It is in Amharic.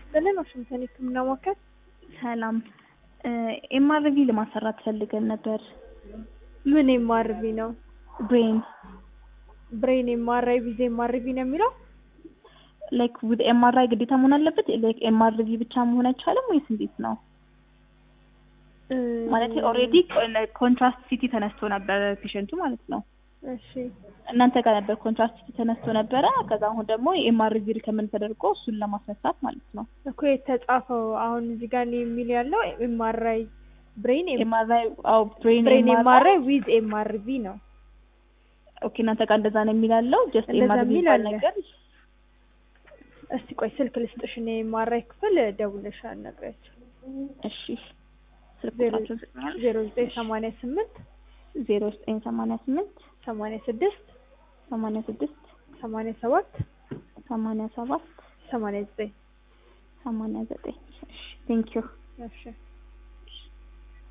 ይስጥልን ዋሽንግተን ህክምና ማዕከል። ሰላም ኤምአርቪ ለማሰራት ፈልገን ነበር። ምን ኤምአርቪ ነው? ብሬን ኤምአርአይ ቪዜ ኤምአርቪ ነው የሚለው? ላይክ ዊዝ ኤምአርአይ ግዴታ መሆን አለበት? ላይክ ኤምአርቪ ብቻ መሆን አይቻልም ወይስ እንዴት ነው? ማለት ኦሬዲ ኮንትራስት ሲቲ ተነስቶ ነበር ፔሸንቱ ማለት ነው። እሺ እናንተ ጋር ነበር ኮንትራስት ሲቲ ተነስቶ ነበር። ከዛ አሁን ደግሞ ኤምአርቪ ሪከመንድ ተደርጎ እሱን ለማስነሳት ማለት ነው እኮ የተጻፈው። አሁን እዚህ ጋር ነው የሚል ያለው ኤምአርአይ ብሬን ኤምአርአይ አው ብሬን ኤምአርአይ ዊዝ ኤምአርቪ ነው። ኦኬ እናንተ ጋር እንደዛ ነው የሚላለው? ጀስት ኤምአርቪ ነገር። እስቲ ቆይ ስልክ ልስጥሽ ነው ኤምአርአይ ክፍል ደውለሽ አናግሪያቸው። እሺ 0988 0988 86 87 89 89 ቴንክ ዩ። እሺ